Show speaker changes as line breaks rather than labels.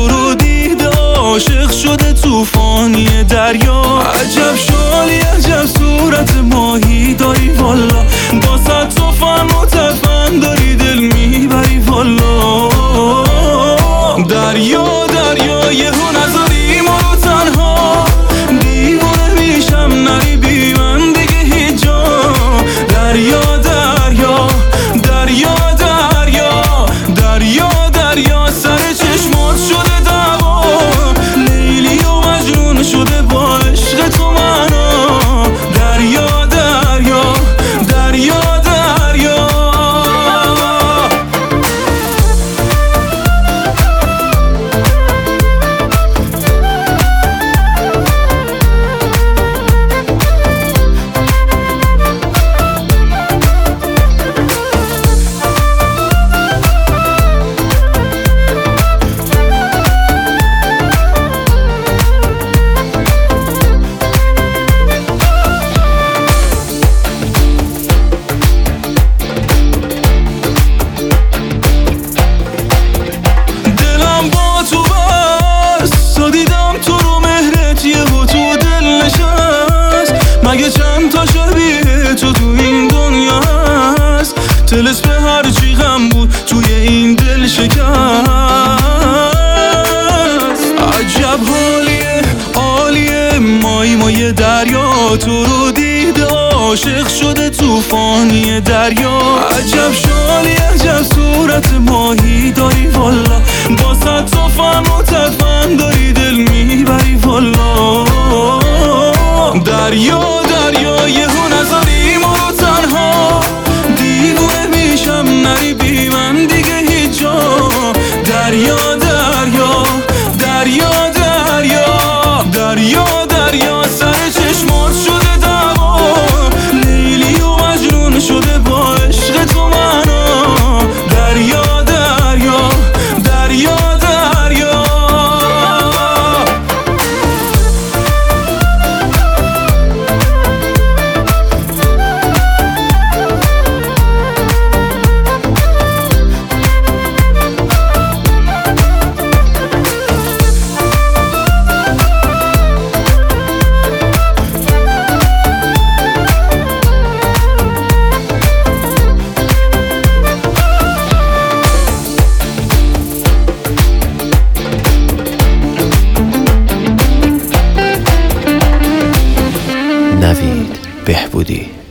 تو رو دیده عاشق شده طوفانی دریا. عجب شالی عجب صورت ماهی داری والا، با صد توفن متفن داری دل میبری والا. دریا دریا یهو نذاری ما رو تنها، دیوانه میشم نری بی من دیگه هیچ جا. دریا دریا دریا دریا دریا دریا سر چشمات شده دعوا، لیلی و مجنون شده با عشق تو منو. دریا دریا دریا دریا. مگه چند تا شبیه تو این دنیا هست؟ طلسم هر چی غم بود توی این دل شکست. عجب حالیه عالیه مای دریا، تو رو دیده عاشق شده طوفانی دریا. عجب شالی عجب صورت ماهی داری والا، با صد توفن متفن داری دل میبری والا. دریا دریا یهو نذاری ما رو تنها، دیوونه میشم نری بی من دیگه هیچ جا. دریا دریا دریا دریا دریا دریا سر چشمات شده دعوا، لیلی و مجنون شده با عشق تو منو. دریا دریا دریا دریا.
نوید بهبودی.